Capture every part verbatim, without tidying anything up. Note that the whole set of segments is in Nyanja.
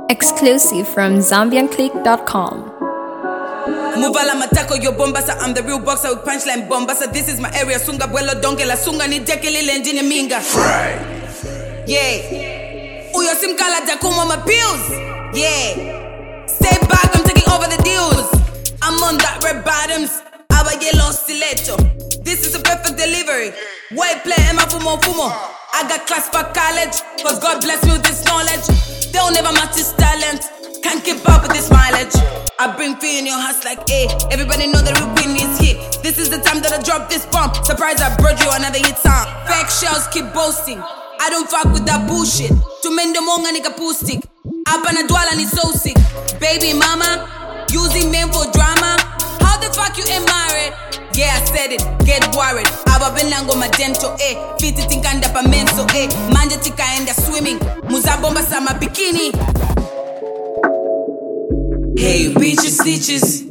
Exclusive from Zambian Click dot com. Muvala matako yo bombasa, I'm the real boxer with punchline bombasa. This is my area, sunga buelo donke la sunga ni deke lile njini minga. Yeah. Uyo simkala takumo my pills. Yeah. Stay back, I'm taking over the deals. I'm on that red bottoms, aba yellow stiletto. This is a perfect delivery. White play Emma fumo fumo. I got class for college, cause God bless me with this knowledge. They'll never match this talent. Can't keep up with this mileage. I bring fear in your house like, eh. Everybody know the real queen is here. This is the time that I drop this bomb. Surprise, I brought you another hit song. Fake shells keep boasting. I don't fuck with that bullshit. Tumendo monga nika pustik. Apana dwala ni so sick. Baby mama, using men for drama. How the fuck you ain't married? Yeah, I said it, get worried. Aba benango madento, eh. Fiti tinkanda pa menso, eh. Manja tika enda swimming. Muzabomba sama bikini. Hey, you bitches, stitches.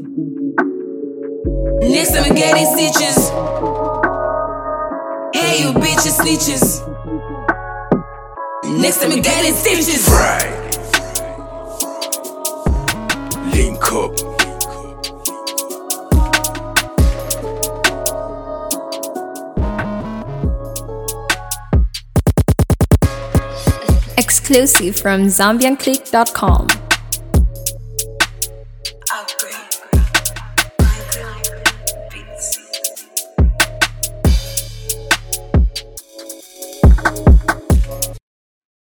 Next time I'm getting stitches. Hey, you bitches, stitches. Next time I'm getting stitches. Right. Link up. Exclusive from Zambian Click dot com.